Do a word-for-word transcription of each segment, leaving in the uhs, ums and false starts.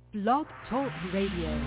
Blog Talk Radio.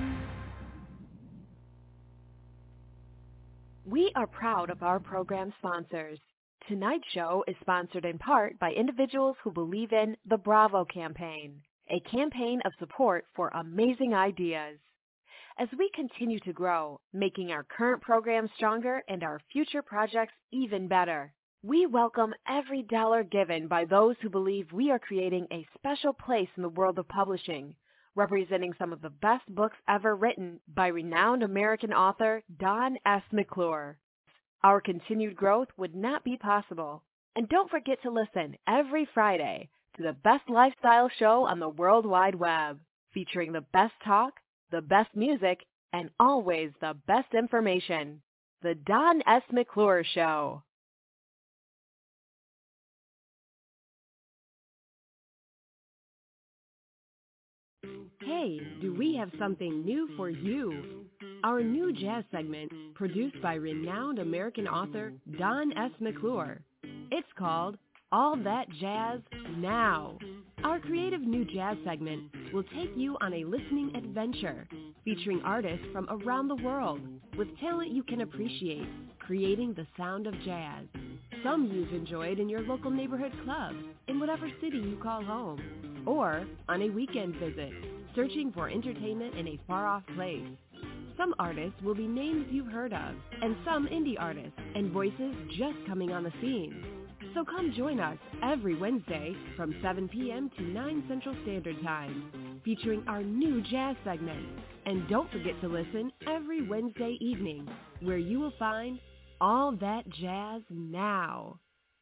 We are proud of our program sponsors. Tonight's show is sponsored in part by individuals who believe in the Bravo campaign, a campaign of support for amazing ideas. As we continue to grow, making our current program stronger and our future projects even better, we welcome every dollar given by those who believe we are creating a special place in the world of publishing, representing some of the best books ever written by renowned American author Don S. McClure. Our continued growth would not be possible. And don't forget to listen every Friday to the best lifestyle show on the World Wide Web, featuring the best talk, the best music, and always the best information. The Don S. McClure Show. Hey, do we have something new for you? Our new jazz segment, produced by renowned American author Don S. McClure. It's called All That Jazz Now. Our creative new jazz segment will take you on a listening adventure, featuring artists from around the world with talent you can appreciate, creating the sound of jazz. Some you've enjoyed in your local neighborhood club, in whatever city you call home, or on a weekend visit, searching for entertainment in a far-off place. Some artists will be names you've heard of, and some indie artists and voices just coming on the scene. So come join us every Wednesday from seven p.m. to nine Central Standard Time, featuring our new jazz segment. And don't forget to listen every Wednesday evening, where you will find All That Jazz Now.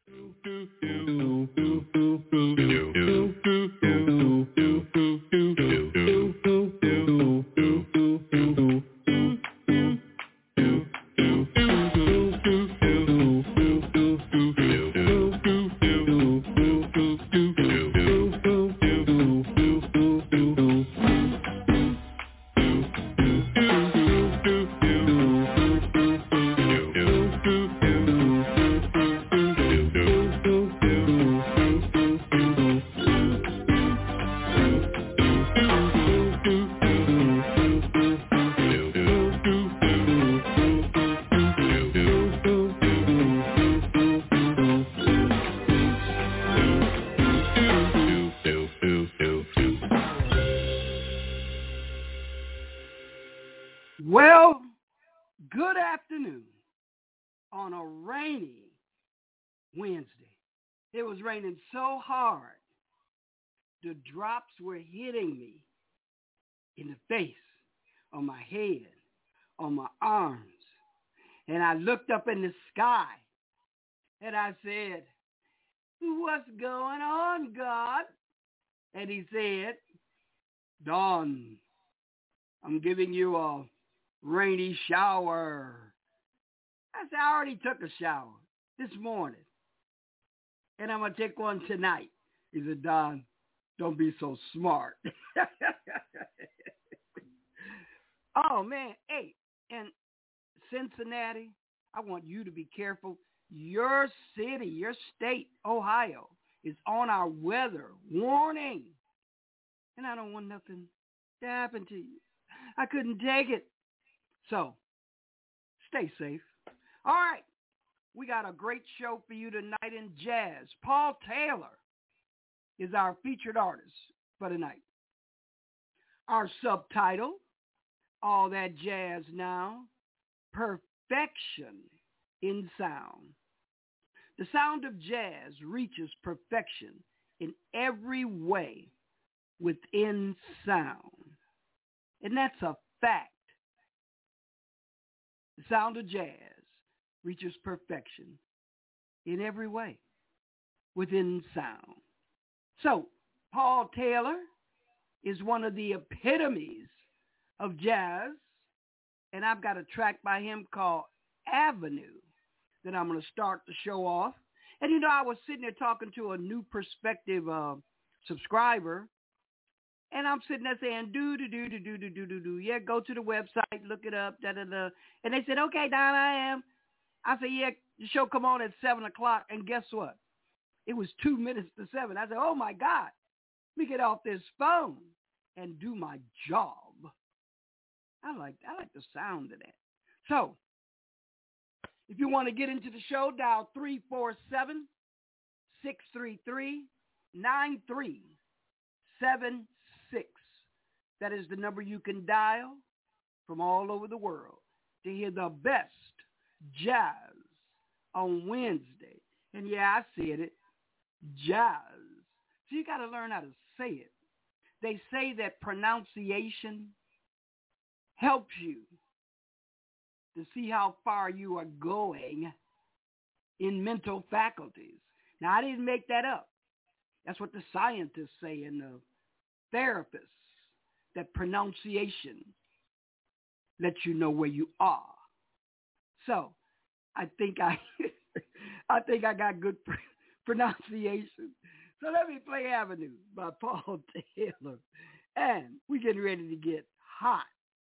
Well, good afternoon on a rainy Wednesday. It was raining so hard, the drops were hitting me in the face, on my head, on my arms. And I looked up in the sky and I said, "What's going on, God?" And he said, "Dawn, I'm giving you a rainy shower." I said, "I already took a shower this morning, and I'm going to take one tonight." He said, "Don, don't be so smart." Oh, man. Hey, in Cincinnati, I want you to be careful. Your city, your state, Ohio, is on our weather warning. And I don't want nothing to happen to you. I couldn't take it. So, stay safe. All right. We got a great show for you tonight in jazz. Paul Taylor is our featured artist for tonight. Our subtitle, All That Jazz Now, Perfection in Sound. The sound of jazz reaches perfection in every way within sound. And that's a fact. The sound of jazz reaches perfection in every way within sound. So, Paul Taylor is one of the epitomes of jazz, and I've got a track by him called Avenue that I'm going to start the show off. And, you know, I was sitting there talking to a new prospective uh, subscriber, and I'm sitting there saying, do, do, do, do, do, do, do, do, do. Yeah, go to the website, look it up, da, da, da. And they said, "Okay, Don, I am." I said, "Yeah, the show come on at seven o'clock. And guess what? It was two minutes to seven. I said, "Oh, my God, let me get off this phone." and do my job. I like I like the sound of that. So, if you want to get into the show, dial three four seven, six three three, nine three seven six. That is the number you can dial from all over the world to hear the best jazz on Wednesday. And yeah, I said it, jazz. So you got to learn how to say it. They say that pronunciation helps you to see how far you are going in mental faculties. Now, I didn't make that up. That's what the scientists say and the therapists, that pronunciation lets you know where you are. So I think I I think I got good pr- pronunciation. So let me play Avenue by Paul Taylor. And we're getting ready to get hot.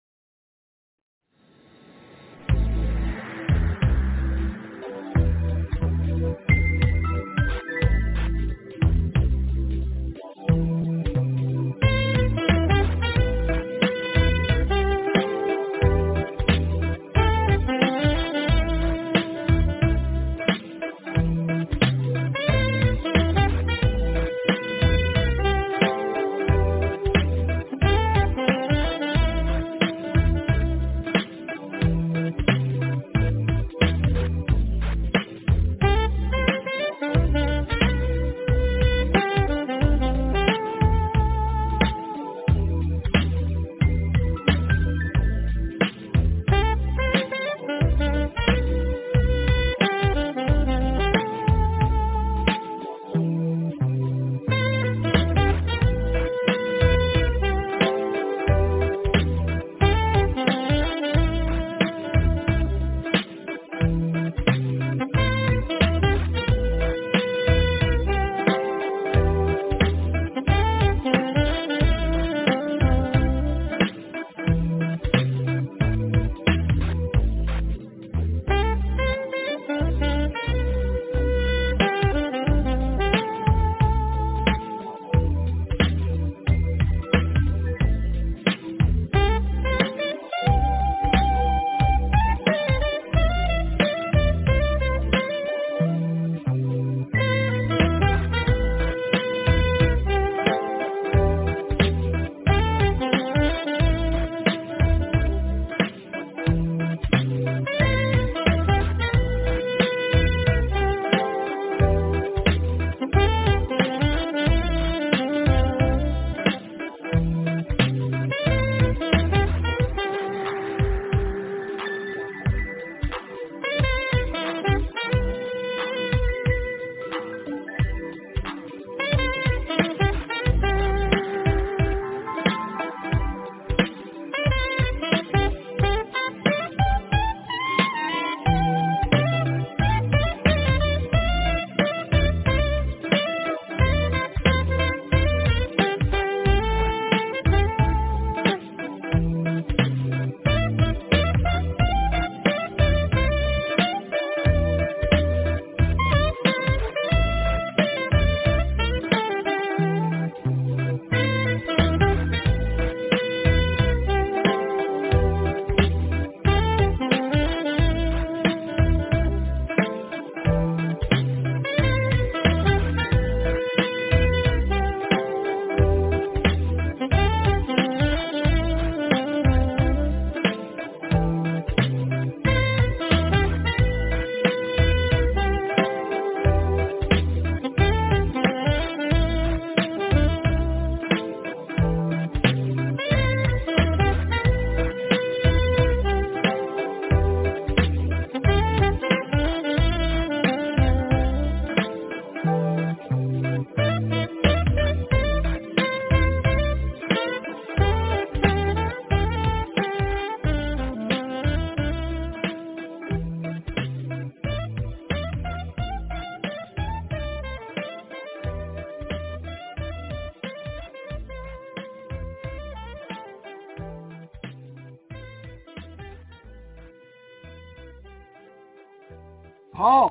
Paul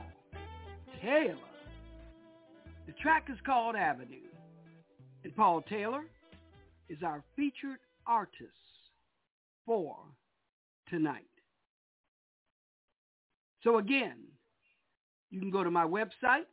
Taylor. The track is called Avenue. And Paul Taylor is our featured artist for tonight. So again, you can go to my website,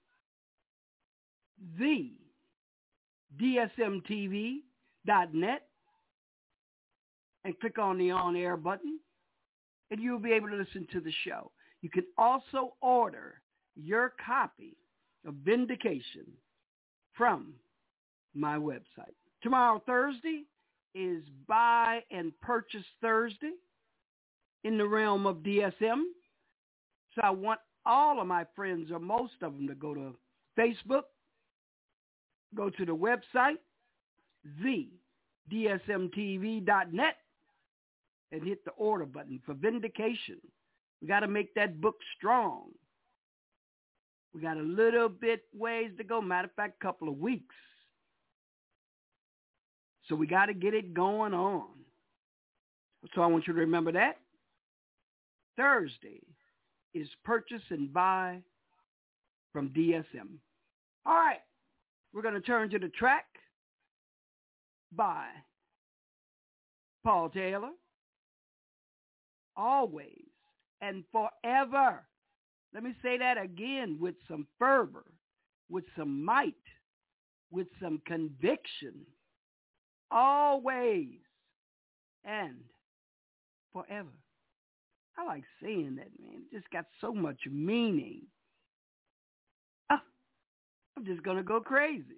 the D S M T V dot net, and click on the on-air button, and you'll be able to listen to the show. You can also order your copy of Vindication from my website. Tomorrow, Thursday, is Buy and Purchase Thursday in the realm of D S M. So I want all of my friends, or most of them, to go to Facebook, go to the website, the D S M T V dot net, and hit the order button for Vindication. We got to make that book strong. We got a little bit ways to go. Matter of fact, a couple of weeks. So we got to get it going on. So I want you to remember that. Thursday is Purchase and Buy from D S M. All right. We're going to turn to the track by Paul Taylor. Always and forever. Let me say that again with some fervor, with some might, with some conviction. Always and forever. I like saying that, man. It just got so much meaning. Oh, I'm just going to go crazy.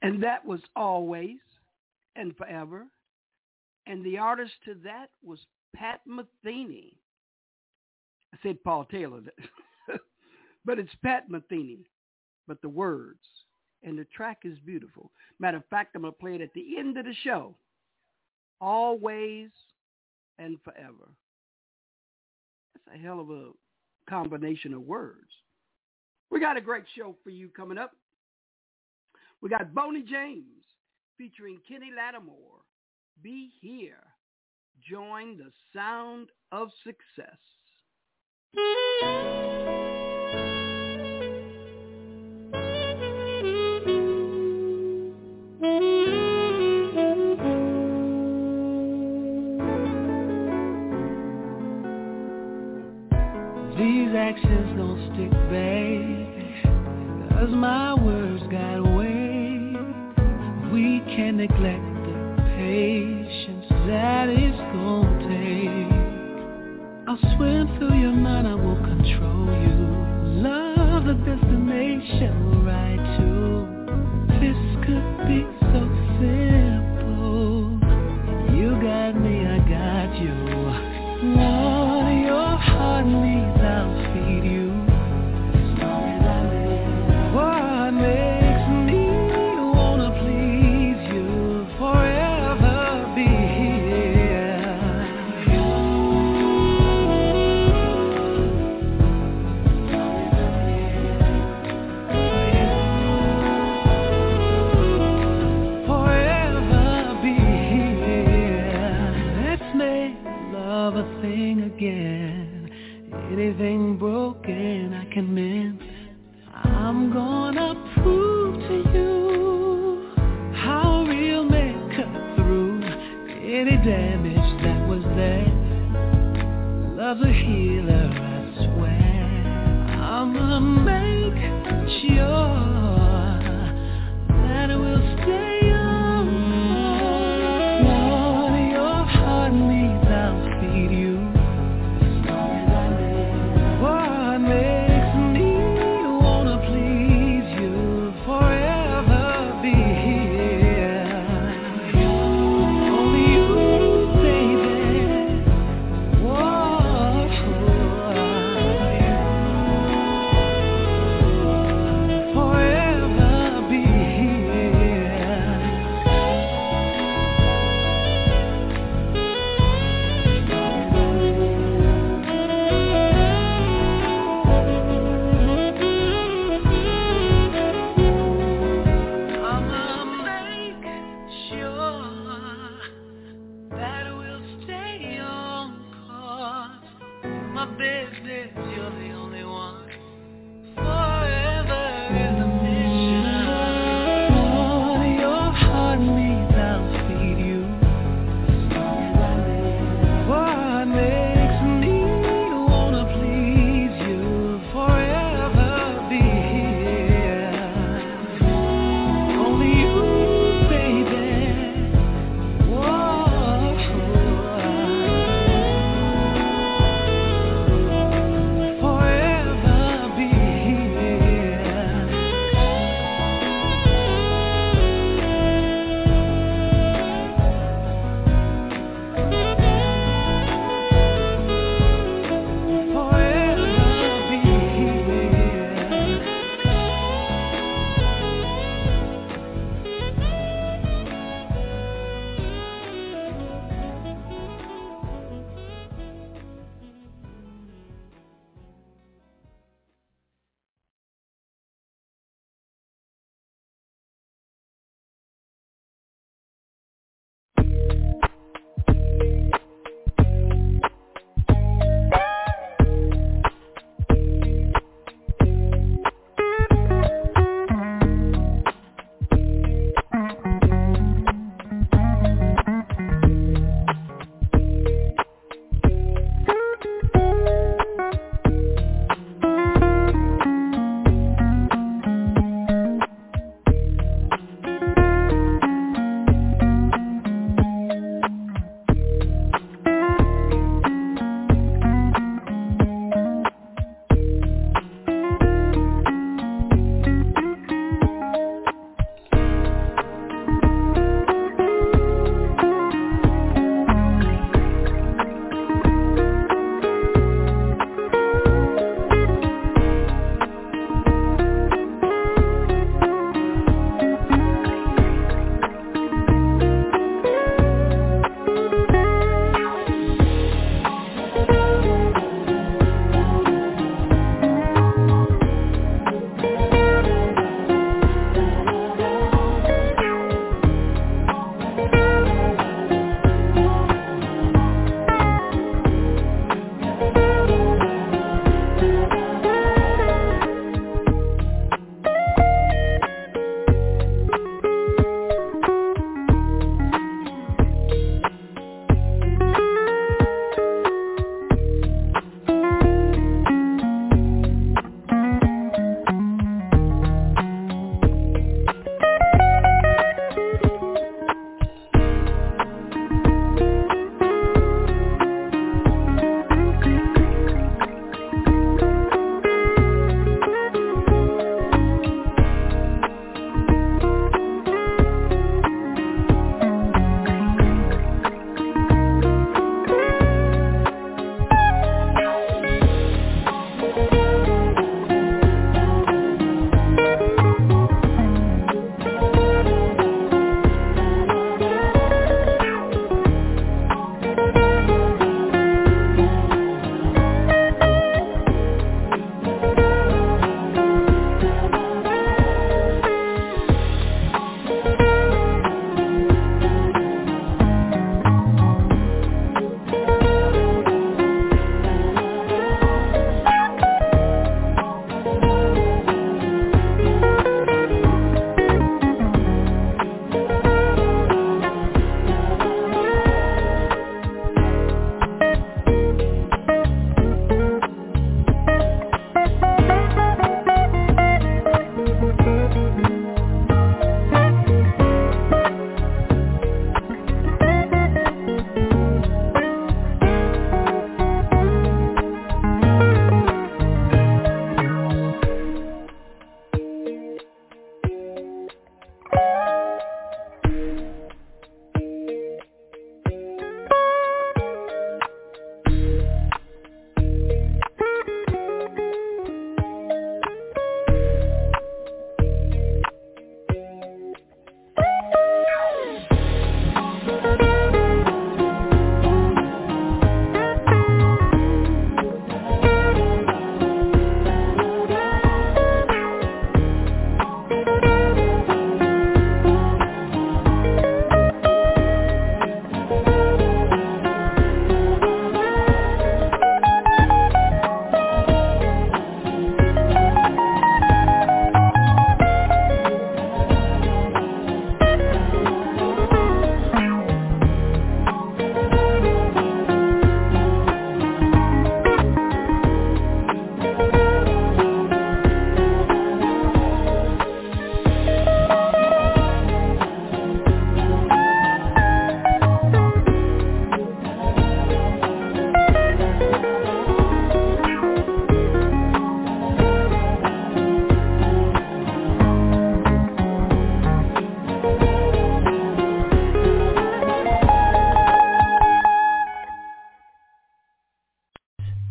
And that was Always and Forever. And the artist to that was Pat Metheny. I said Paul Taylor, but it's Pat Metheny. But the words and the track is beautiful. Matter of fact, I'm going to play it at the end of the show. Always and Forever. That's a hell of a combination of words. We got a great show for you coming up. We got Boney James featuring Kenny Lattimore. Be Here. Join the sound of success. These actions don't stick, babe, 'cause my words got weight. We can't neglect the patience that it's gonna take. I'll swim through your mind, I will control you. Love the destination we'll ride to. This could be so simple. You got me, I got you. What your heart needs, I'll feed you. What makes me wanna please you, forever be here. Forever be here. Let's make love a thing again. Anything broken I can mend. I'm gonna prove to you how real men cut through any damage that was there. Love's a healer, I swear. I'm gonna make sure that it will stay on. What your heart needs, I'll feed you. What makes me wanna please you, forever be here. Only you, baby. Whoa. Forever be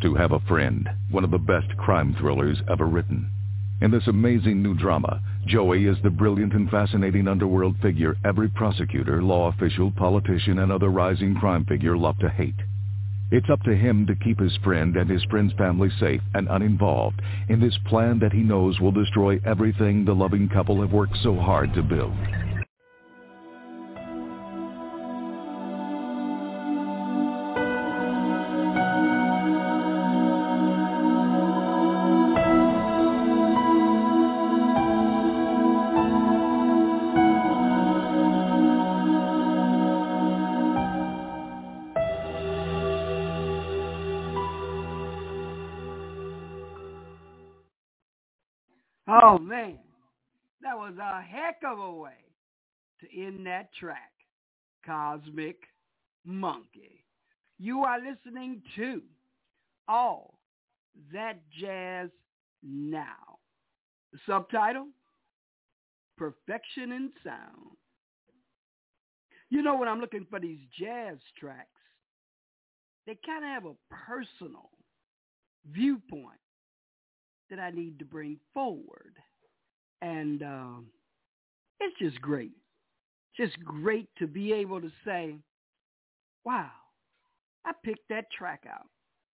To Have a Friend, one of the best crime thrillers ever written. In this amazing new drama, Joey is the brilliant and fascinating underworld figure every prosecutor, law official, politician, and other rising crime figure love to hate. It's up to him to keep his friend and his friend's family safe and uninvolved in this plan that he knows will destroy everything the loving couple have worked so hard to build. Oh, man, that was a heck of a way to end that track, Cosmic Monkey. You are listening to All That Jazz Now. The subtitle, Perfection in Sound. You know, when I'm looking for these jazz tracks, they kind of have a personal viewpoint that I need to bring forward. And um, it's just great. Just great to be able to say, wow, I picked that track out.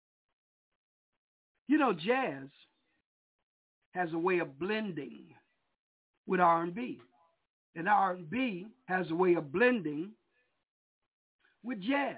You know, jazz has a way of blending with R and B. And R and B has a way of blending with jazz.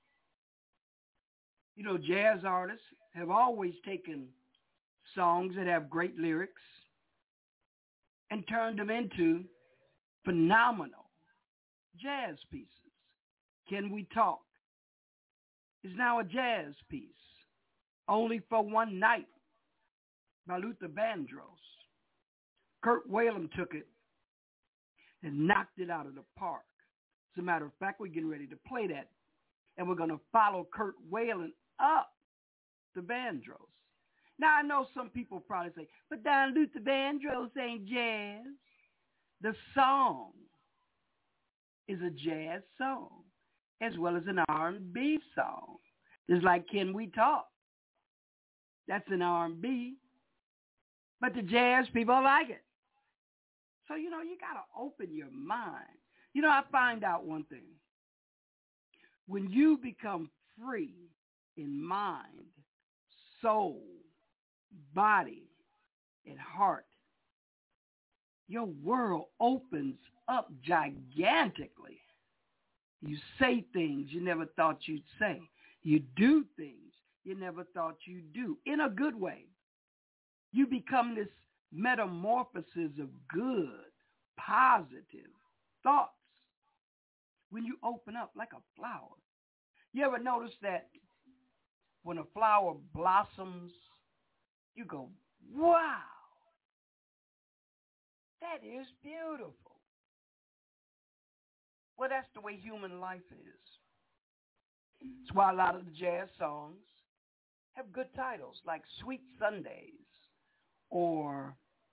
You know, jazz artists have always taken songs that have great lyrics and turned them into phenomenal jazz pieces. Can We Talk is now a jazz piece, Only for One Night by Luther Vandross. Kurt Whalum took it and knocked it out of the park. As a matter of fact, we're getting ready to play that, and we're going to follow Kurt Whalum up to Vandross. Now, I know some people probably say, but Don Luther Vandross ain't jazz. The song is a jazz song as well as an R and B song. It's like Can We Talk? That's an R and B, but the jazz people like it. So, you know, you got to open your mind. You know, I find out one thing. When you become free in mind, soul, body, and heart, your world opens up gigantically. You say things you never thought you'd say. You do things you never thought you'd do in a good way. You become this metamorphosis of good, positive thoughts when you open up like a flower. You ever notice that when a flower blossoms, you go, wow, that is beautiful. Well, that's the way human life is. That's why a lot of the jazz songs have good titles like Sweet Sundays or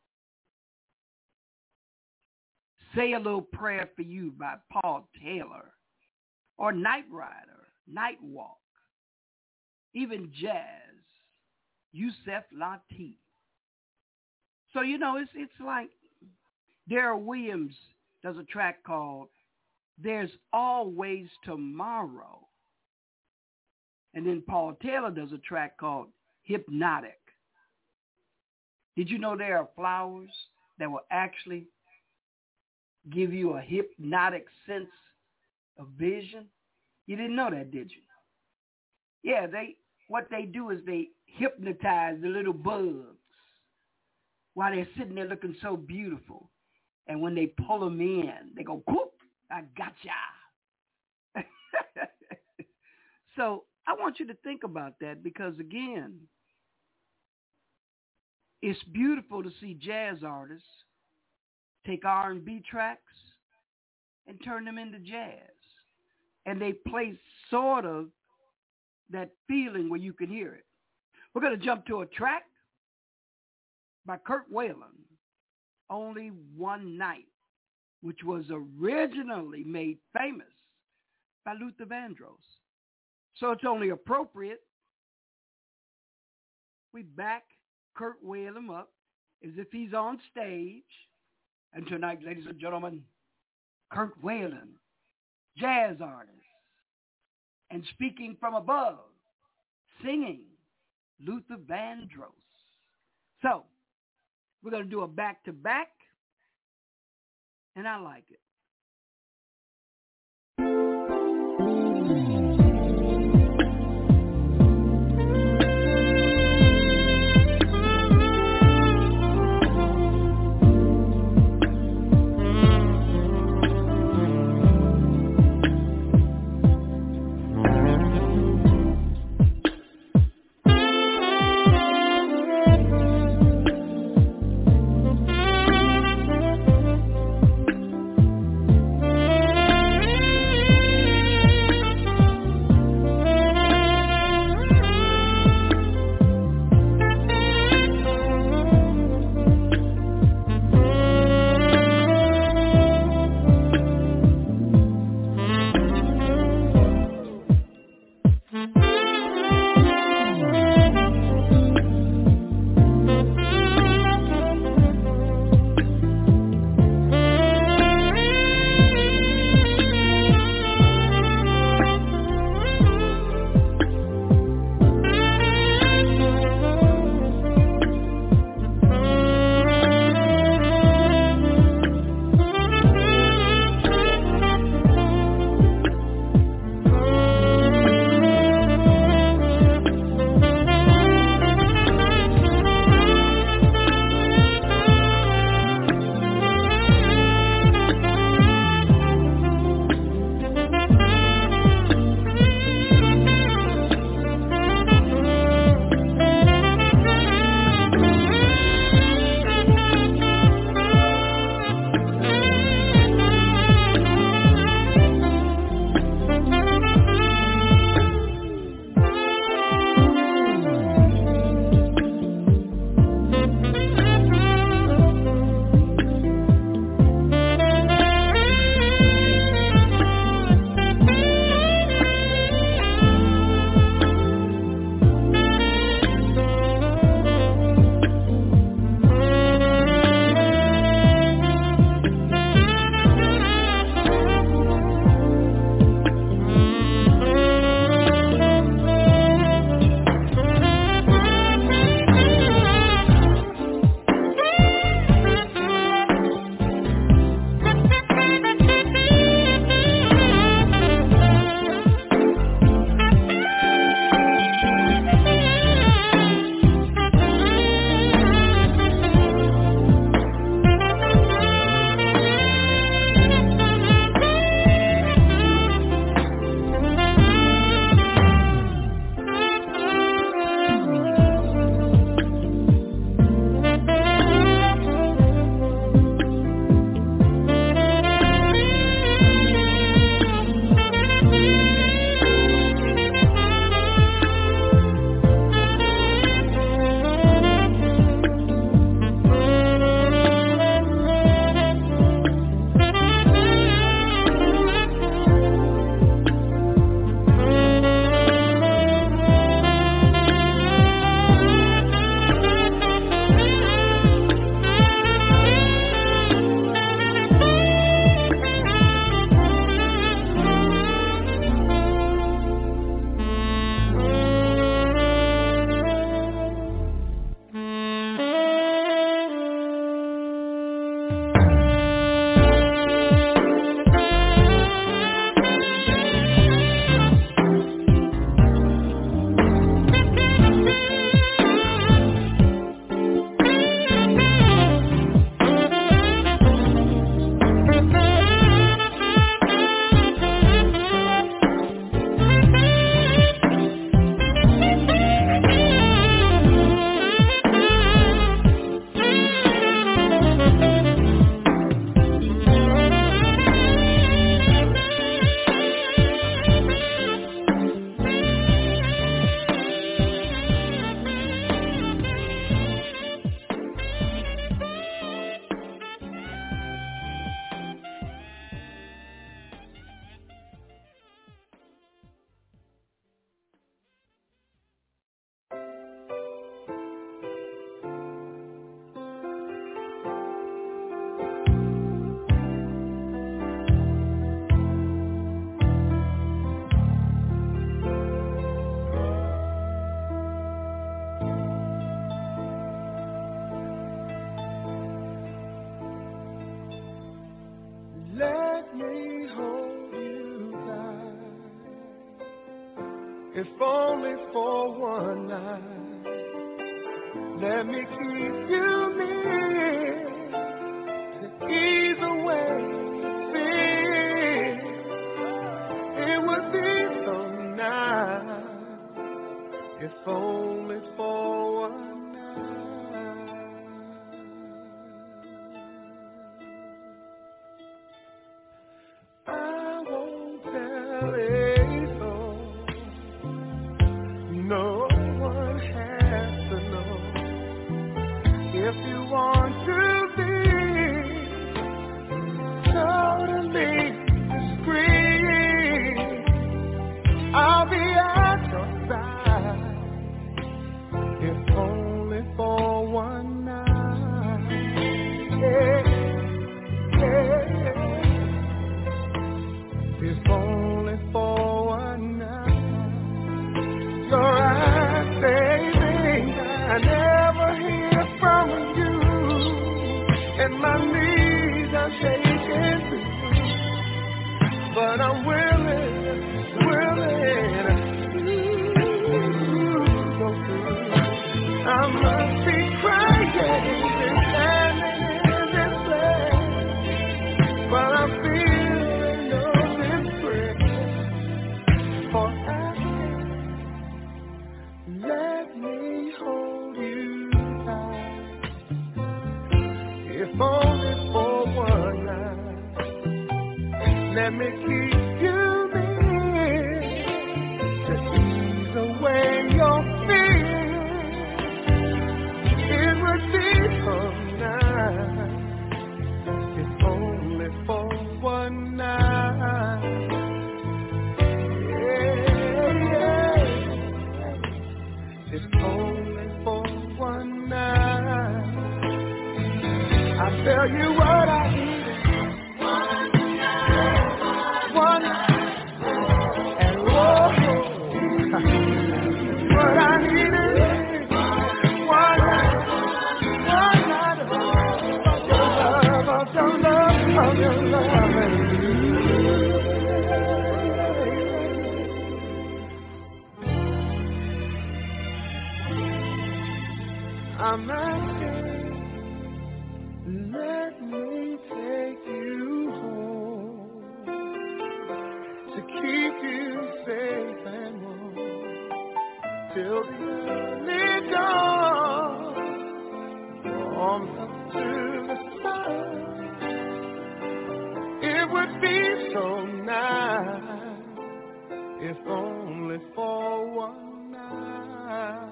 Say a Little Prayer for You by Paul Taylor or Night Rider, Night Walk, even jazz, Yusef Lateef. So, you know, it's it's like Darrell Williams does a track called There's Always Tomorrow. And then Paul Taylor does a track called Hypnotic. Did you know there are flowers that will actually give you a hypnotic sense of vision? You didn't know that, did you? Yeah, they what they do is they hypnotize the little bugs while they're sitting there looking so beautiful. And when they pull them in, they go, whoop, I gotcha. So I want you to think about that because, again, it's beautiful to see jazz artists take R and B tracks and turn them into jazz. And they play sort of that feeling where you can hear it. We're going to jump to a track by Kurt Whalum, Only One Night, which was originally made famous by Luther Vandross. So it's only appropriate We back Kurt Whalum up as if he's on stage. And tonight, ladies and gentlemen, Kurt Whalum, jazz artist, and speaking from above, singing, Luther Vandross. So, we're going to do a back-to-back, and I like it. if only for one night. Let me keep you near to ease away fear. It would be so nice if only for one night. I won't tell it all. No one has to know. If you want to be totally discreet, I'll be at your side, if only for one night. Yeah, yeah, if only for one night. Your eyes say things I never hear from you, and my knees are shaking too. But I'm willing, willing to go through. I must be crying standing in this place, but I'm feeling no disgrace for asking. Let me hold you tight, if only for one night. Let me keep you near to ease away your fear. It would be so nice if only for one night. Yeah, yeah. If only for one night. I tell you what I need. One night, and whoa, what I need is one night, one night of your love, of your love, of your love, and I'm asking, let me take you home to keep you safe and warm till the early dawn, warms up to the sun. It would be so nice if only for one night.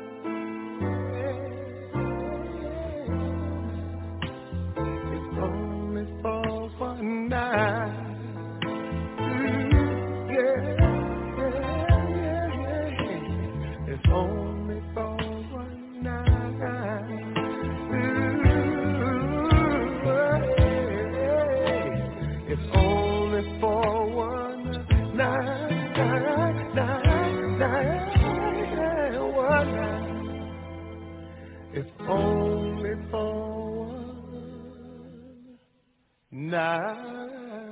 If only for one night. Only for one night. Ooh, it's only for one night, night, night, night, one night. It's only for one night.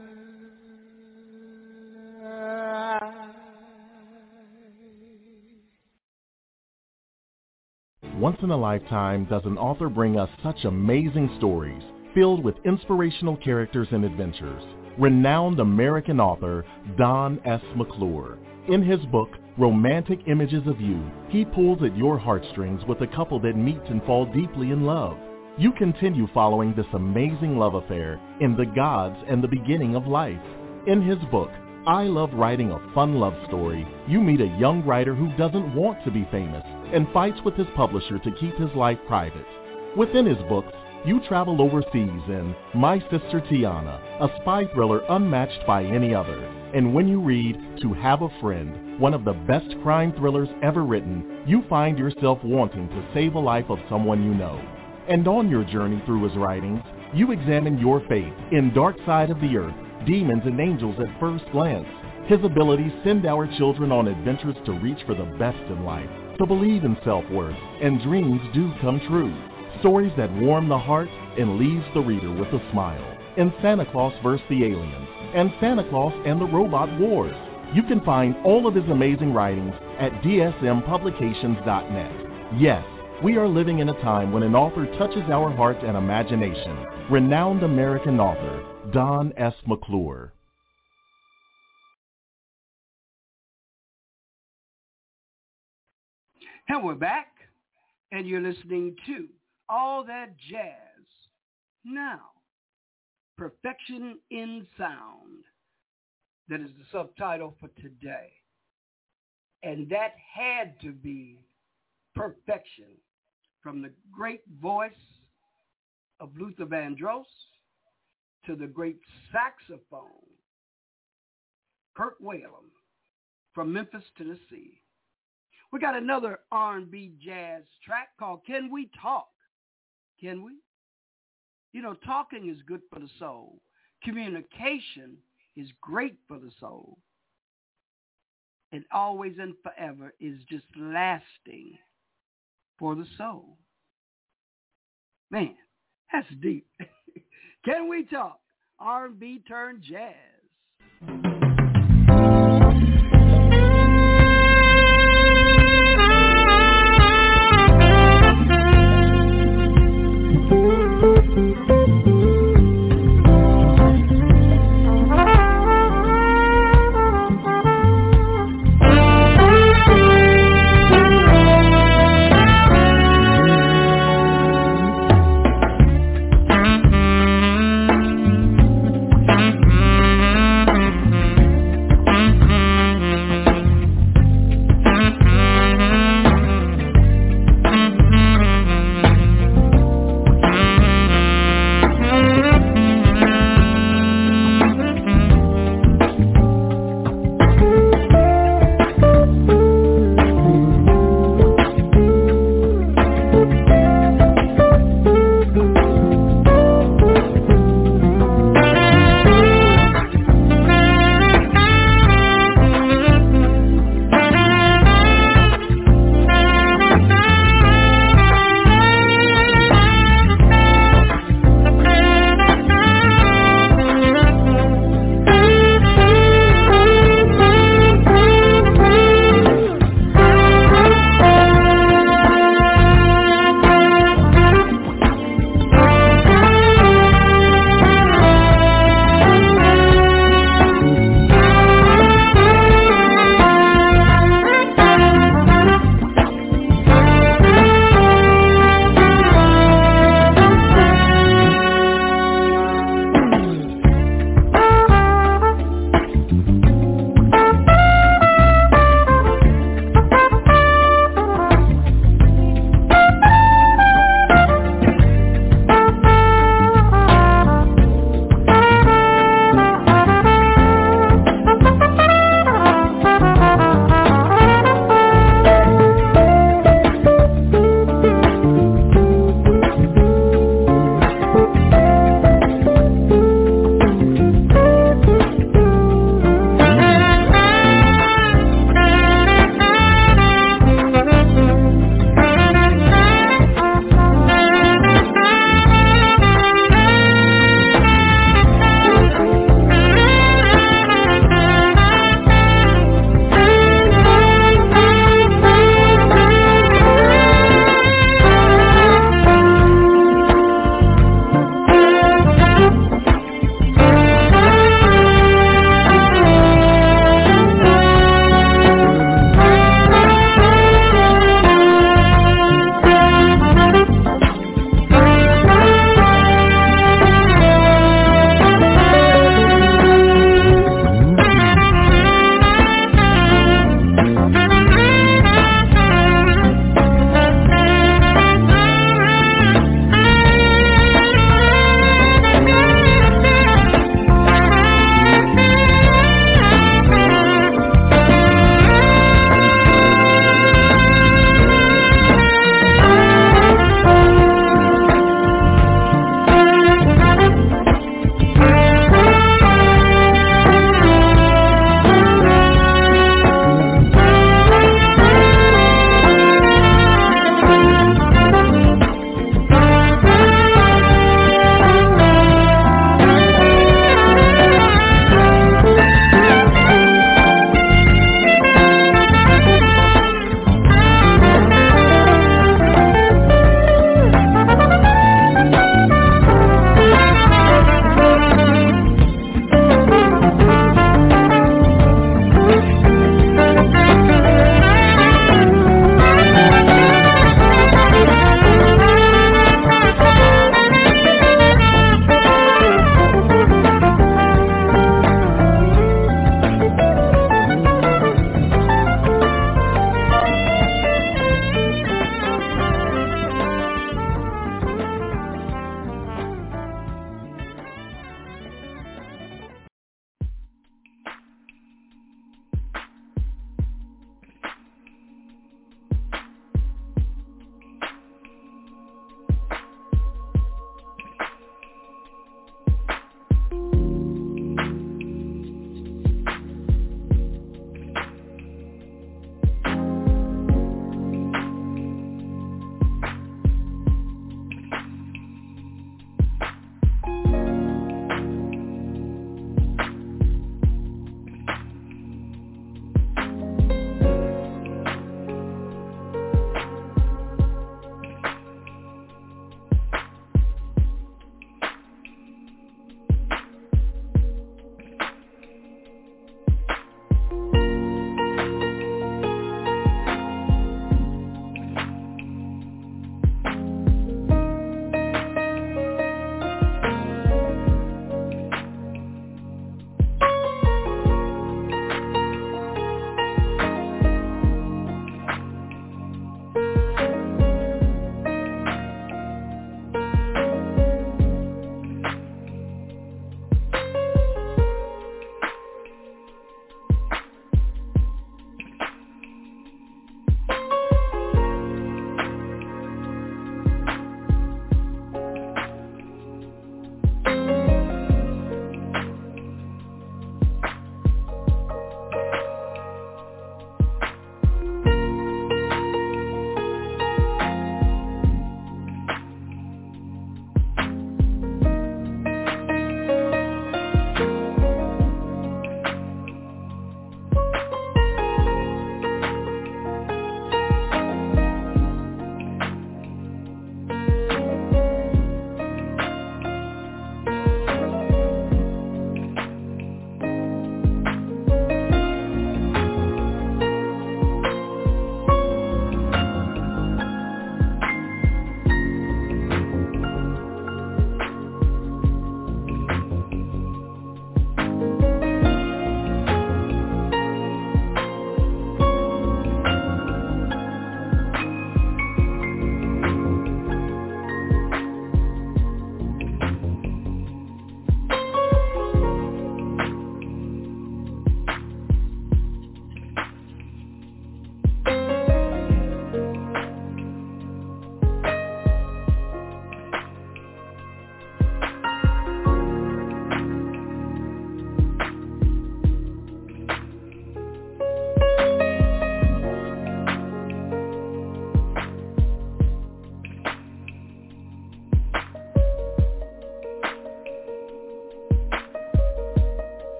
Once in a lifetime does an author bring us such amazing stories filled with inspirational characters and adventures. Renowned American author Don S. McClure. In his book, Romantic Images of You, he pulls at your heartstrings with a couple that meet and fall deeply in love. You continue following this amazing love affair in The Gods and the Beginning of Life. In his book, I Love Writing a Fun Love Story, you meet a young writer who doesn't want to be famous and fights with his publisher to keep his life private. Within his books, you travel overseas in My Sister Tiana, a spy thriller unmatched by any other. And when you read To Have a Friend, one of the best crime thrillers ever written, you find yourself wanting to save a life of someone you know. And on your journey through his writings, you examine your faith in Dark Side of the Earth, Demons and Angels at First Glance. His abilities send our children on adventures to reach for the best in life, to believe in self-worth, and dreams do come true. Stories that warm the heart and leaves the reader with a smile. In Santa Claus versus the Aliens and Santa Claus and the Robot Wars. You can find all of his amazing writings at d s m publications dot net. Yes, we are living in a time when an author touches our heart and imagination. Renowned American author, Don S. McClure. And we're back, and you're listening to All That Jazz. Now, Perfection in Sound. That is the subtitle for today. And that had to be perfection from the great voice of Luther Vandross to the great saxophone, Kirk Whalum from Memphis, Tennessee. We got another R and B jazz track called Can We Talk? Can we? You know, talking is good for the soul. Communication is great for the soul. And always and forever is just lasting for the soul. Man, that's deep. Can we talk? R and B turned jazz. Mm-hmm.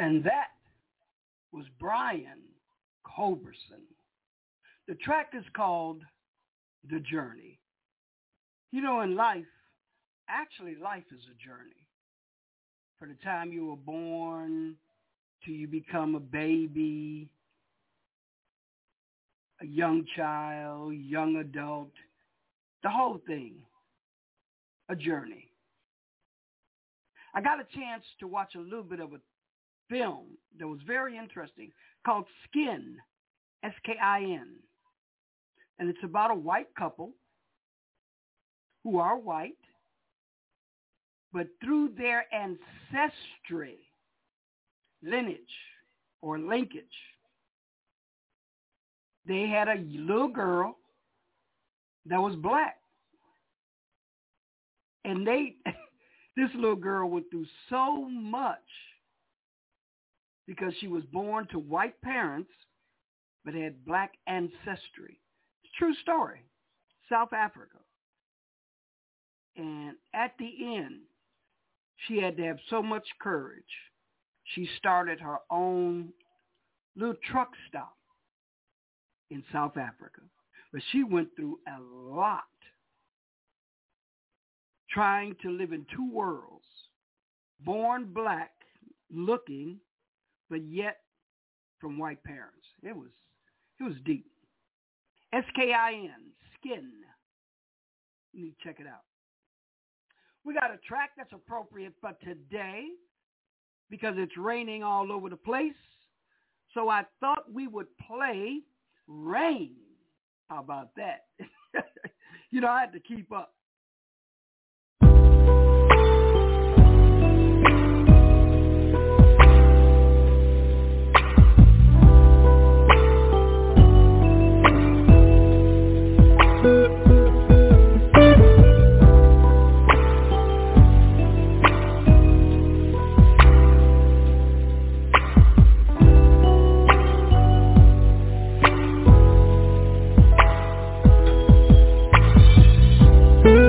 And that was Brian Culberson. The track is called The Journey. You know, in life, actually life is a journey. From the time you were born till you become a baby, a young child, young adult, the whole thing, a journey. I got a chance to watch a little bit of a film that was very interesting called Skin, S K I N. And it's about a white couple who are white, but through their ancestry, lineage or linkage, they had a little girl that was black. And they, this little girl went through so much because she was born to white parents but had black ancestry. It's a true story. South Africa. And at the end, she had to have so much courage. She started her own little truck stop in South Africa. But she went through a lot trying to live in two worlds, born black looking, but yet from white parents. It was, it was deep. S K I N, Skin. You need to check it out. We got a track that's appropriate for today because it's raining all over the place. So I thought we would play Rain. How about that? You know, I had to keep up. Thank you.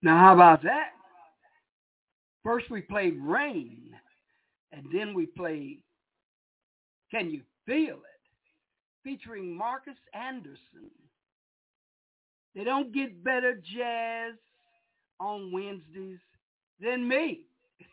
Now, how about that? First we played Rain, and then we played Can You Feel It, featuring Marcus Anderson. They don't get better jazz on Wednesdays than me.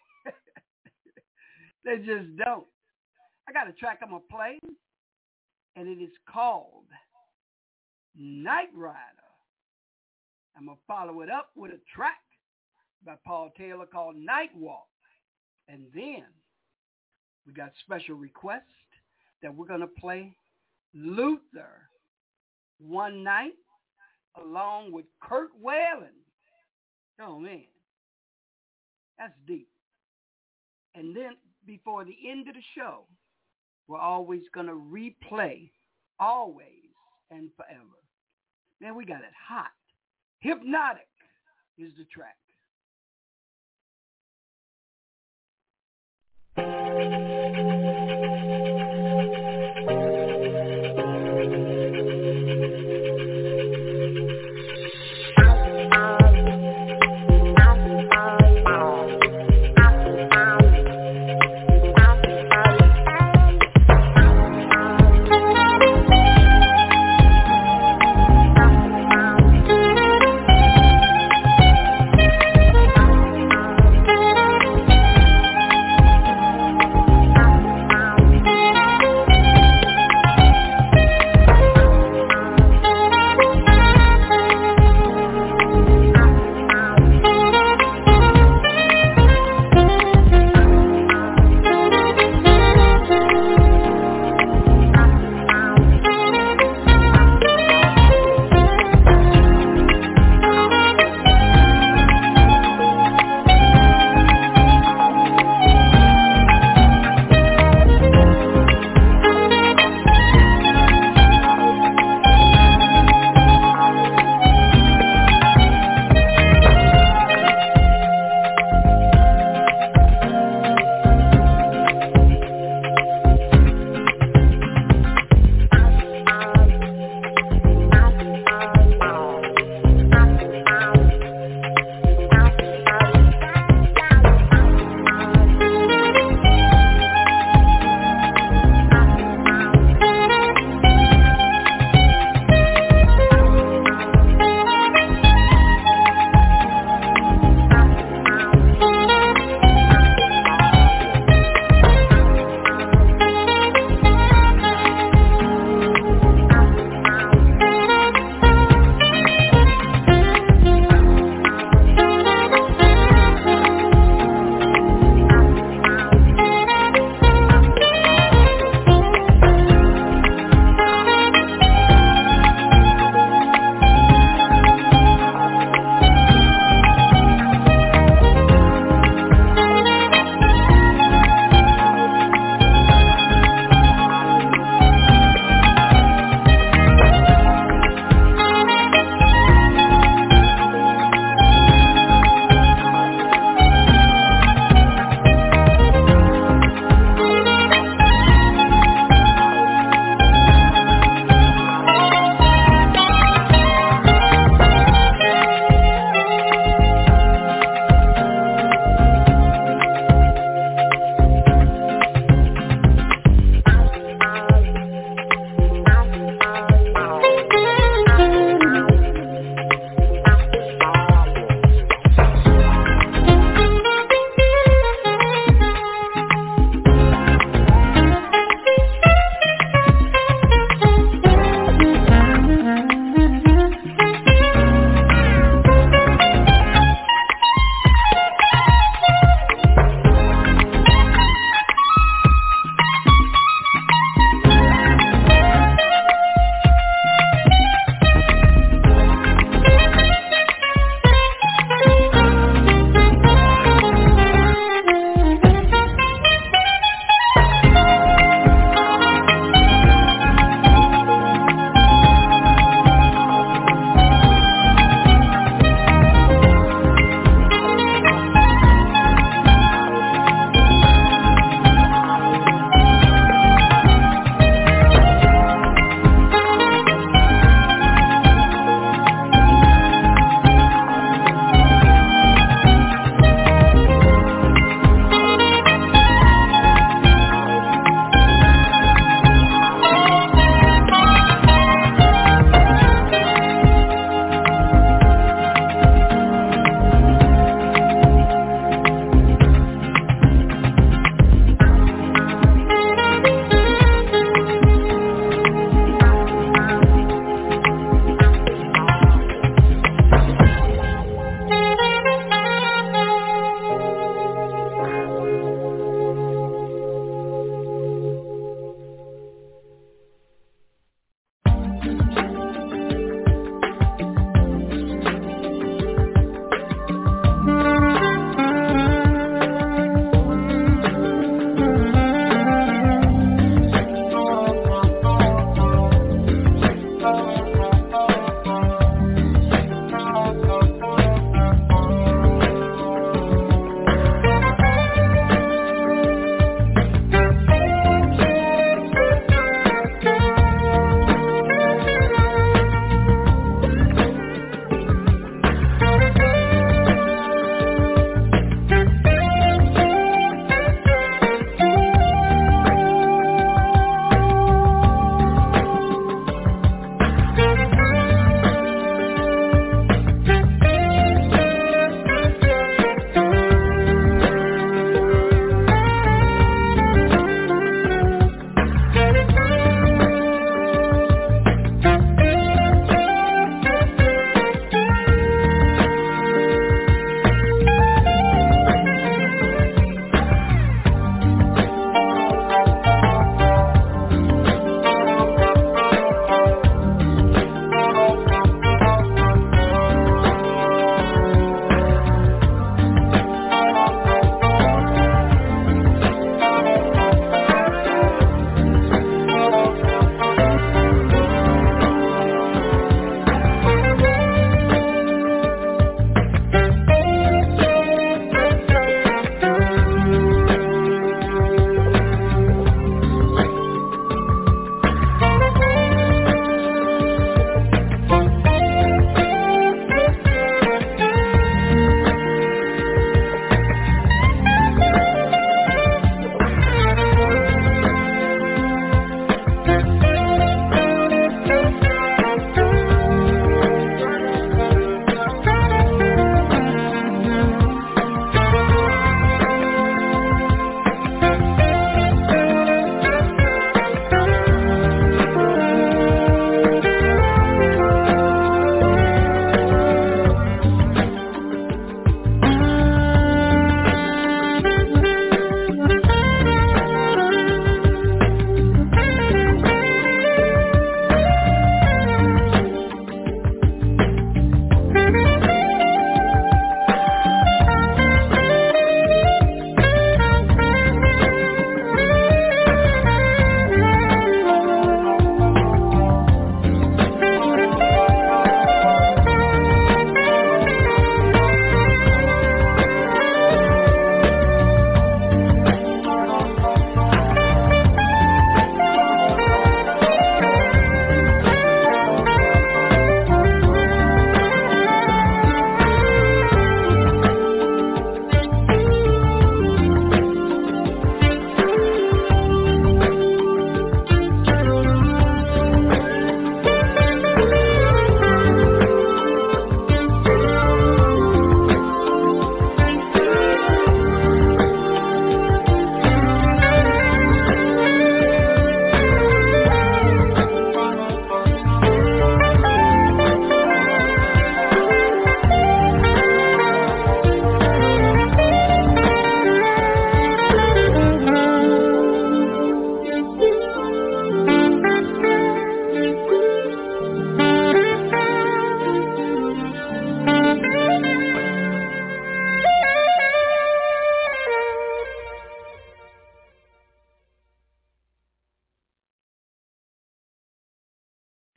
They just don't. I got a track I'm going to play, and it is called Night Rider. I'm going to follow it up with a track by Paul Taylor called Night Walk. And then we got special request that we're going to play Luther One Night along with Kurt Whalen. Oh, man. That's deep. And then before the end of the show, we're always going to replay Always and Forever. Man, we got it hot. Hypnotic is the track. Bye.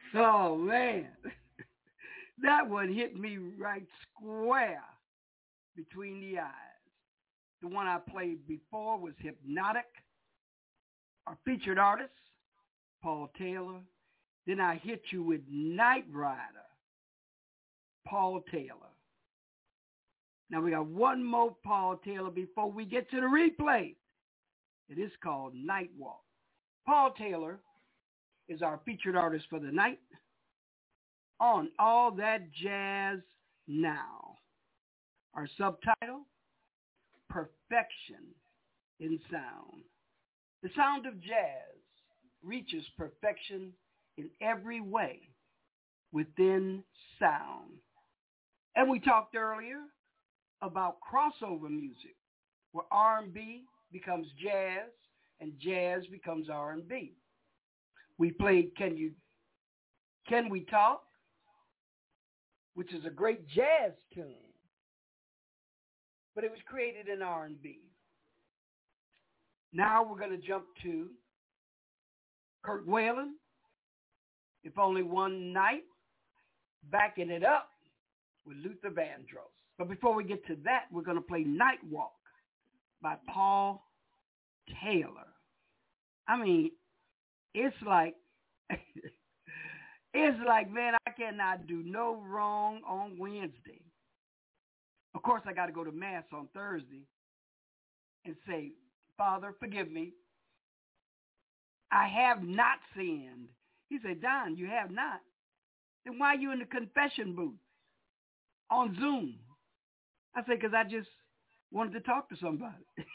Oh, man. That one hit me right square between the eyes. The one I played before was Hypnotic. Our featured artist, Paul Taylor. Then I hit you with Night Rider, Paul Taylor. Now we got one more Paul Taylor before we get to the replay. It is called Night Walk. Paul Taylor is our featured artist for the night on All That Jazz Now. Our subtitle, Perfection in Sound. The sound of jazz reaches perfection in every way within sound. And we talked earlier about crossover music, where R and B becomes jazz and jazz becomes R and B. We played Can You Can We Talk, which is a great jazz tune, but it was created in R and B. Now we're going to jump to Kirk Whalum, If Only One Night, backing it up with Luther Vandross. But before we get to that, we're going to play Night Walk by Paul Taylor. I mean, it's like, it's like, man, I cannot do no wrong on Wednesday. Of course, I got to go to Mass on Thursday and say, Father, forgive me. I have not sinned. He said, Don, you have not. Then why are you in the confession booth on Zoom? I said, because I just wanted to talk to somebody.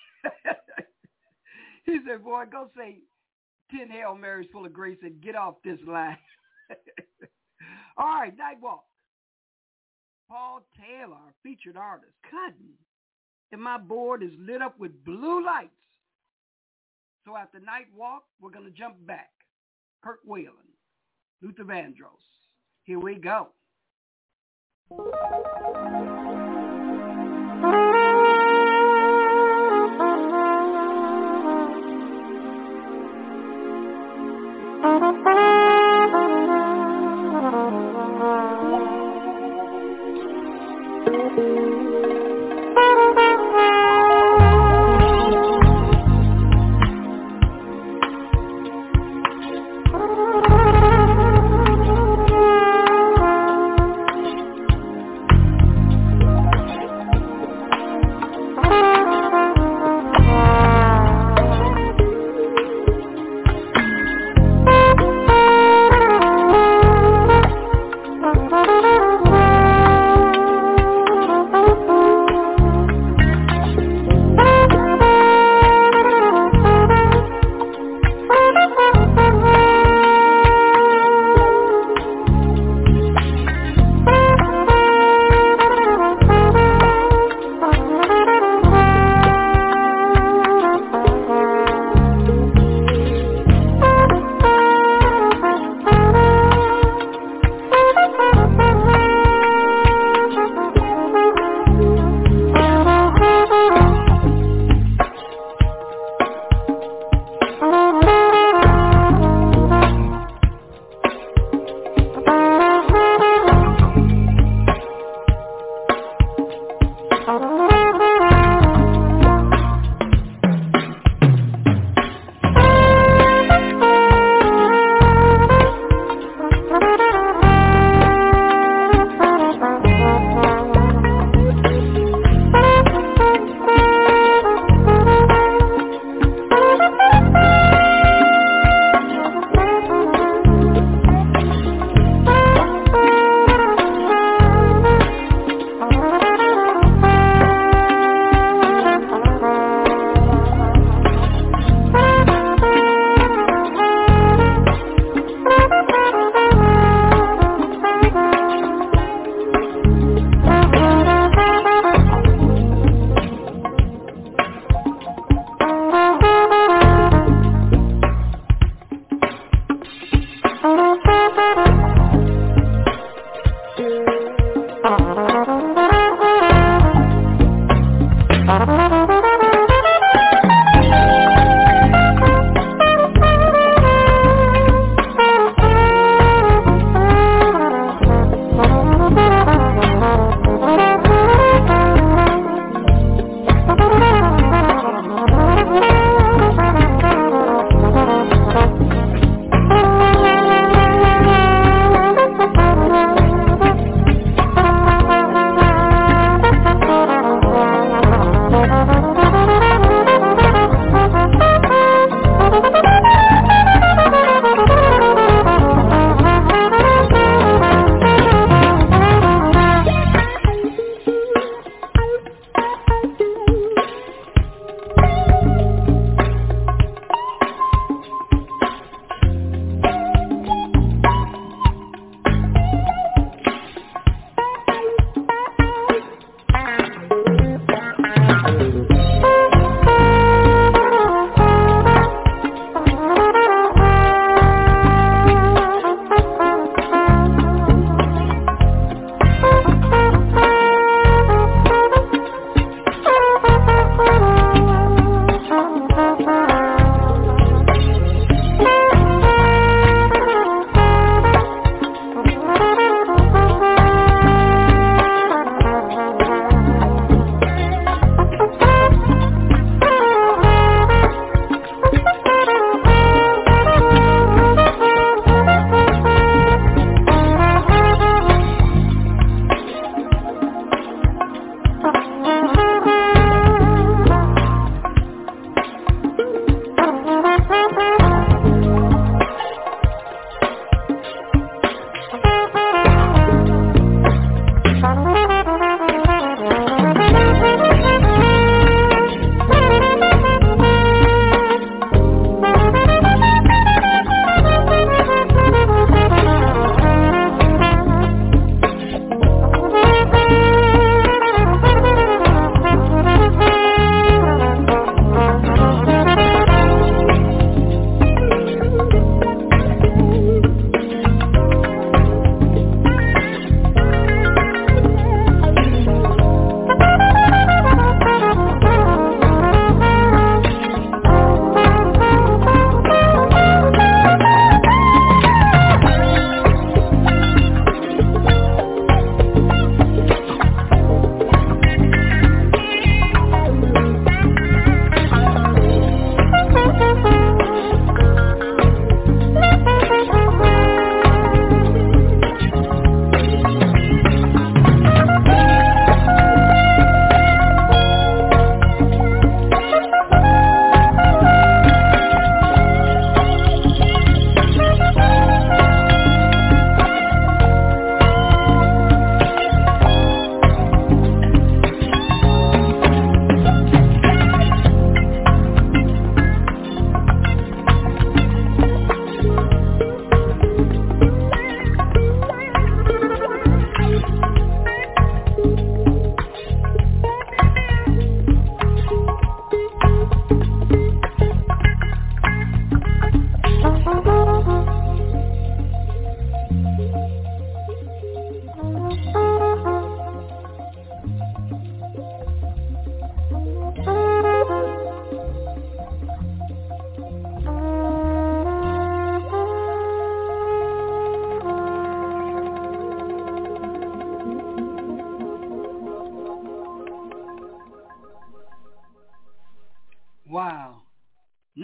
He said, boy, go say ten Hail Marys full of grace and get off this line. All right, Night Walk. Paul Taylor, our featured artist, cutting. And my board is lit up with blue lights. So after Night Walk, we're going to jump back. Kirk Whalum, Luther Vandross. Here we go.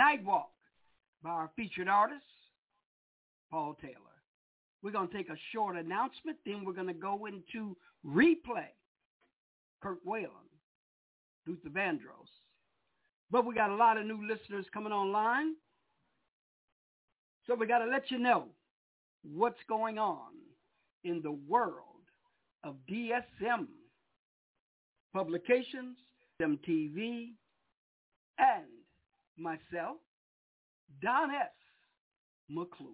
Nightwalk by our featured artist, Paul Taylor. We're going to take a short announcement, then we're going to go into replay. Kirk Whalen, Luther Vandross. But we got a lot of new listeners coming online. So we got to let you know what's going on in the world of D S M Publications, M T V, and myself, Don S. McClure.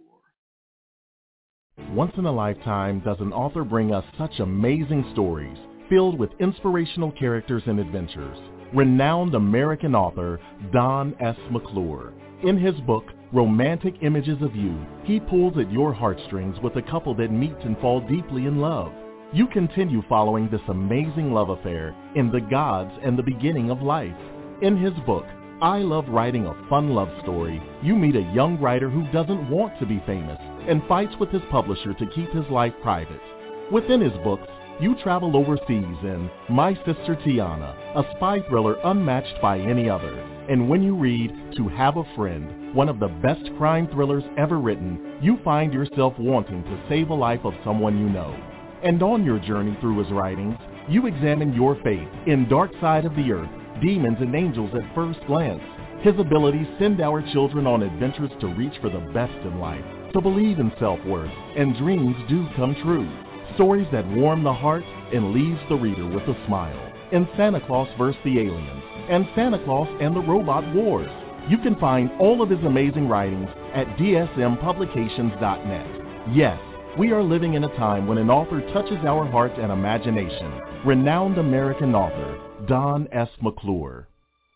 Once in a lifetime does an author bring us such amazing stories filled with inspirational characters and adventures. Renowned American author Don S. McClure. In his book, Romantic Images of You, he pulls at your heartstrings with a couple that meet and fall deeply in love. You continue following this amazing love affair in The Gods and the Beginning of Life. In his book, I Love Writing a Fun Love Story, you meet a young writer who doesn't want to be famous and fights with his publisher to keep his life private. Within his books, you travel overseas in My Sister Tiana, a spy thriller unmatched by any other. And when you read To Have a Friend, one of the best crime thrillers ever written, you find yourself wanting to save a life of someone you know. And on your journey through his writings, you examine your fate in Dark Side of the Earth, Demons and Angels at First Glance. His abilities send our children on adventures to reach for the best in life, to believe in self-worth, and dreams do come true. Stories that warm the heart and leaves the reader with a smile. In Santa Claus versus the Aliens and Santa Claus and the Robot Wars. You can find all of his amazing writings at D S M publications dot net. Yes, we are living in a time when an author touches our heart and imagination. Renowned American author Don S. McClure.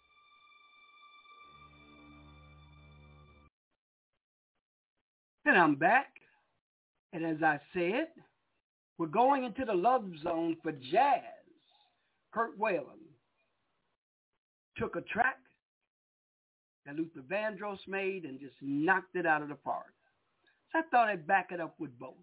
And I'm back. And as I said, we're going into the love zone for jazz. Kirk Whalen took a track that Luther Vandross made and just knocked it out of the park. So I thought I'd back it up with both.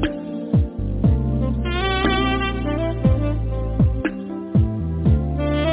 Thank you.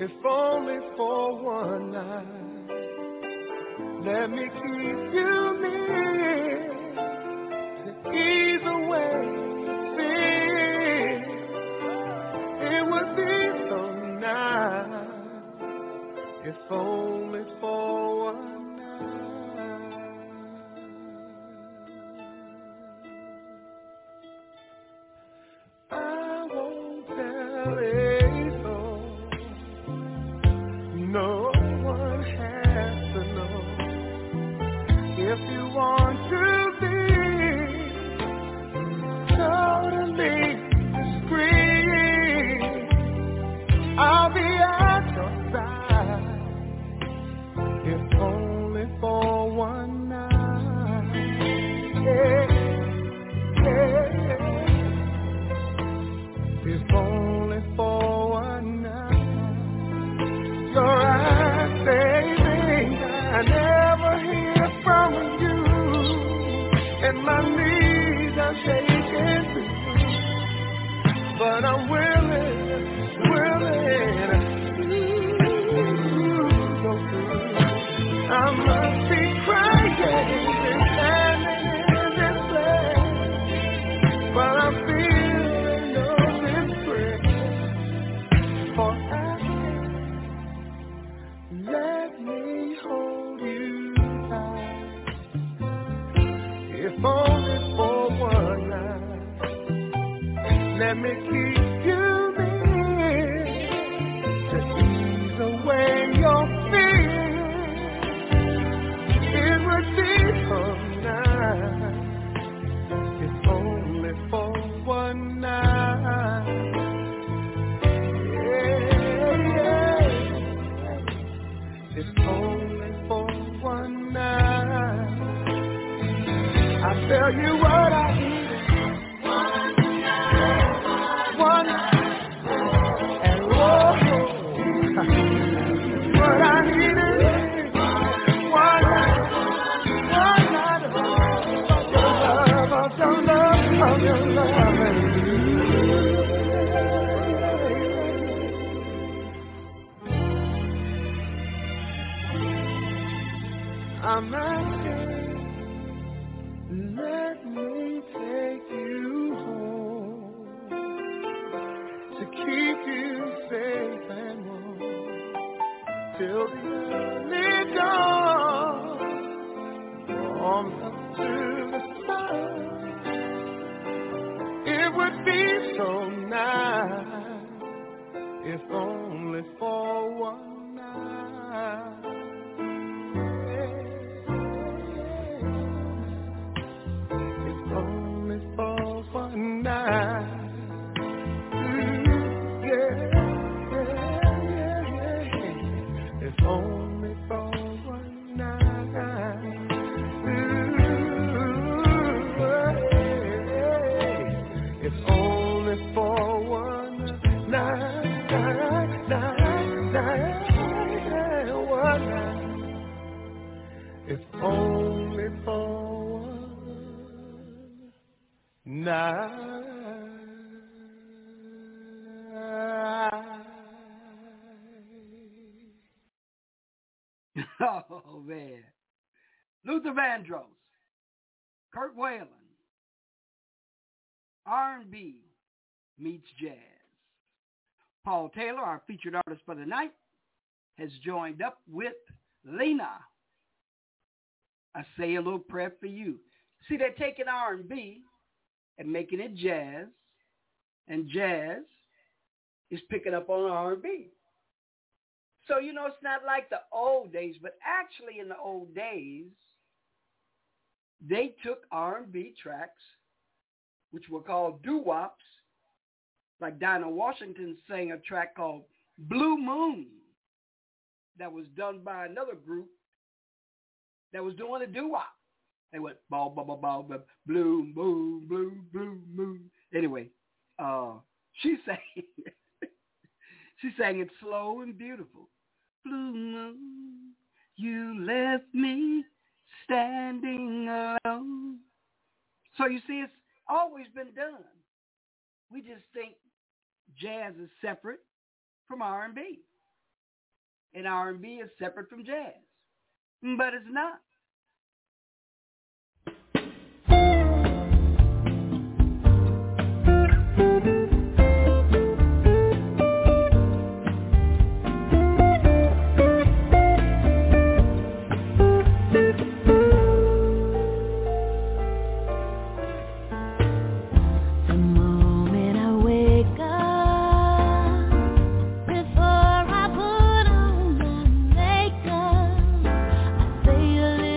if only for one night. Let me keep you near to ease away fear. It would be so nice if only for one night. I won't tell it all. No one has to know. If you want to be totally discreet, I'll be at your side, if only for one night. Yeah, yeah. If only for one night. Your eyes say things I never hear from you, and my knees are shaking too. But I'm willing, willing to go through. I must be crying and standing in this place, but I'm feeling no disgrace for asking. Let me hold you tight, if only for one night. Let me keep you near to ease away your fear. It would be so nice if only for one night. Yeah, yeah. If only for one night. I tell you what I need. One night, and whoa, what I need is one night, one night of your love, of your love, of your love. I'm asking, let me take you home to keep you safe and warm till the early dawn, warm up to the sun. It would be so nice if only for one night. If only for one night. If only for one night. Ooh, if only for one night, night, night, night, one night. If only for one night. Oh, man. Luther Vandross, Kurt Whalen, R and B meets jazz. Paul Taylor, our featured artist for the night, has joined up with Lena. I say a little prayer for you. See, they're taking R and B and making it jazz, and jazz is picking up on R and B. So, you know, it's not like the old days, but actually in the old days, they took R and B tracks, which were called doo-wops, like Dinah Washington sang a track called Blue Moon that was done by another group that was doing a doo-wop. They went, ball, ball, ball, ball, ball, blue moon, blue, blue moon. Anyway, uh, she sang, she sang it slow and beautiful. Blue moon, you left me standing alone. So you see, it's always been done. We just think jazz is separate from R and B. and R and B is separate from jazz. But it's not. Before I put on my makeup, I say a little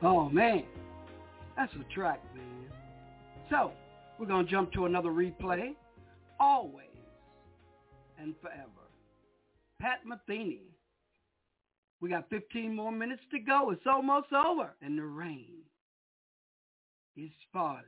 Oh, man. That's a track, man. So, we're going to jump to another replay. Always and Forever. Pat Metheny. We got fifteen more minutes to go. It's almost over. And the rain is falling.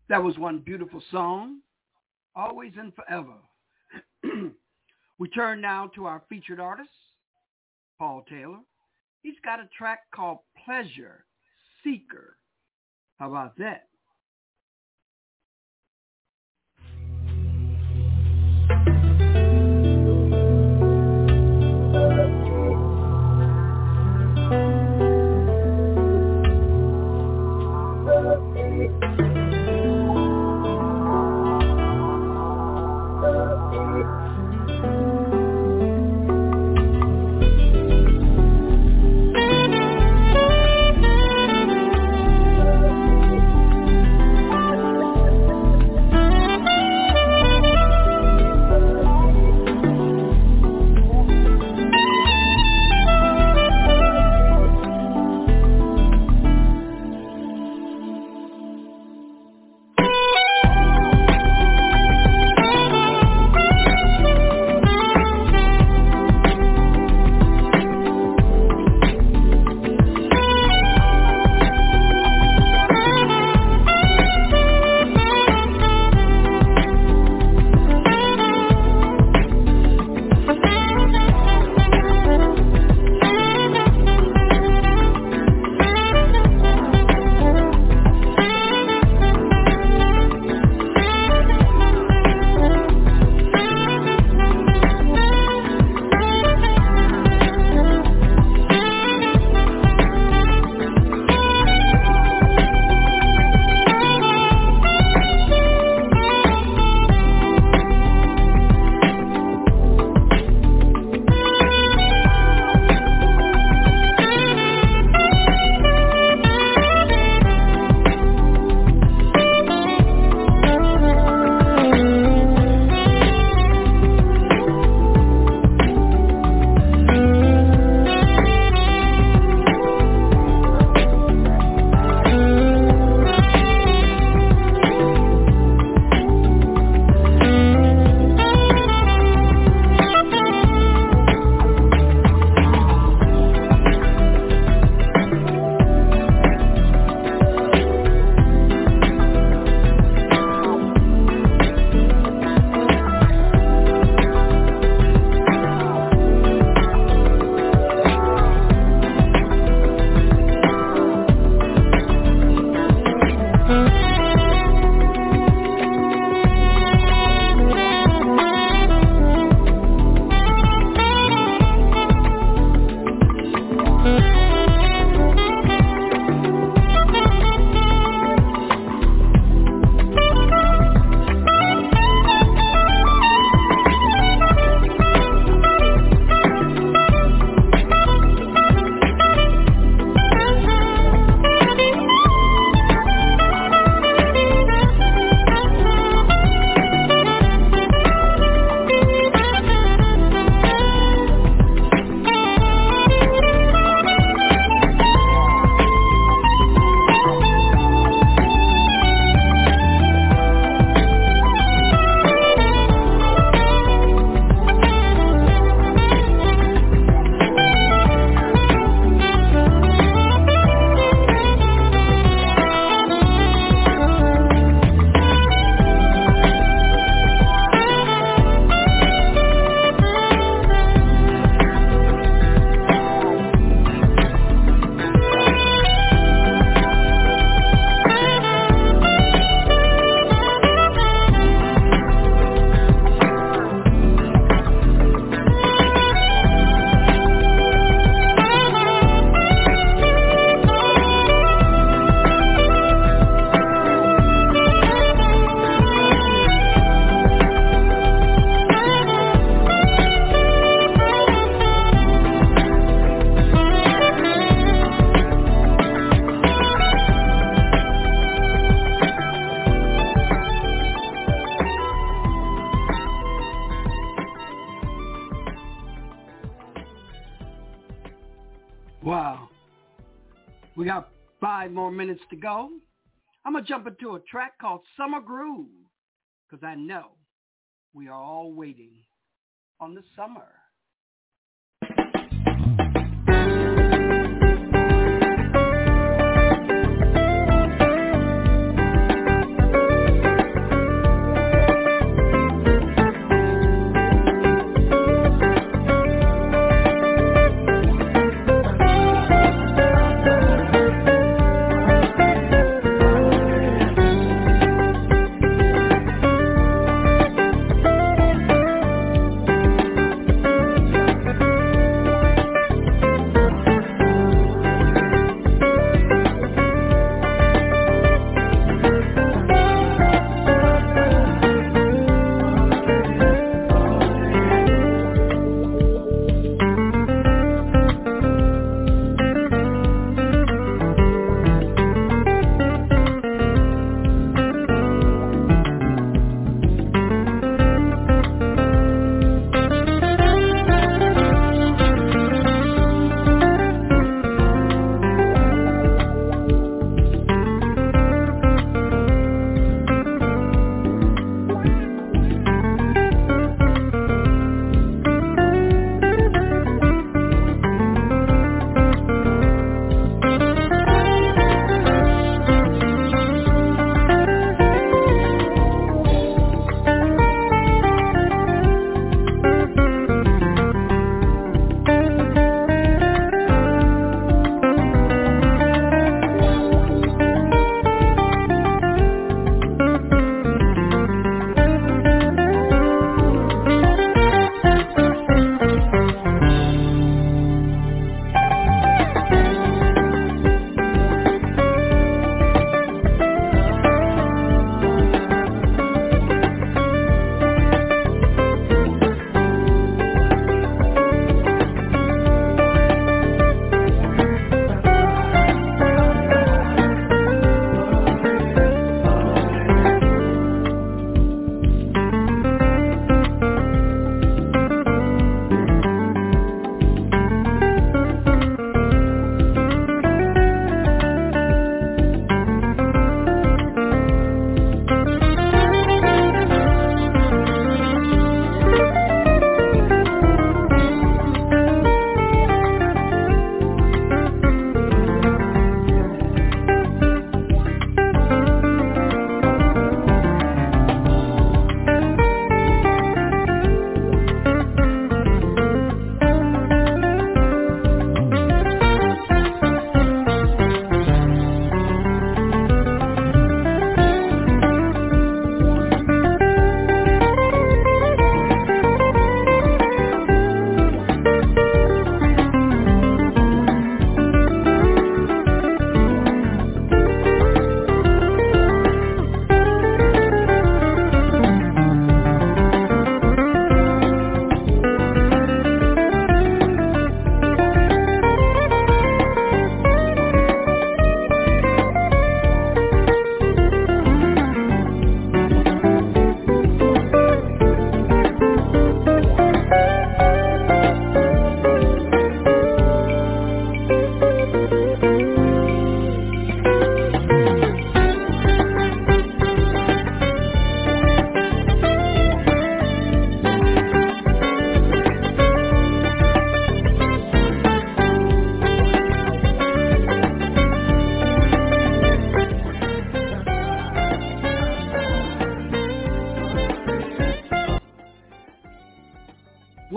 That was one beautiful song, Always and Forever. We turn now to our featured artist, Paul Taylor. He's got a track called Pleasure Seeker. How about that? Wow. We got five more minutes to go. I'm going to jump into a track called Summer Groove because I know we are all waiting on the summer.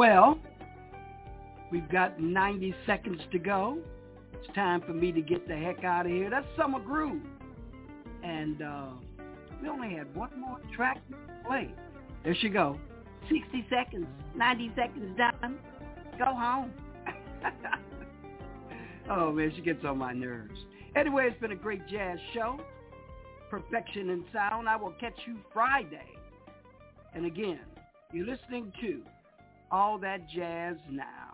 Well, we've got ninety seconds to go. It's time for me to get the heck out of here. That's Summer Groove. And uh, we only had one more track to play. There she go. sixty seconds, ninety seconds done. Go home. Oh, man, she gets on my nerves. Anyway, it's been a great jazz show. Perfection in sound. I will catch you Friday. And again, you're listening to All That Jazz Now.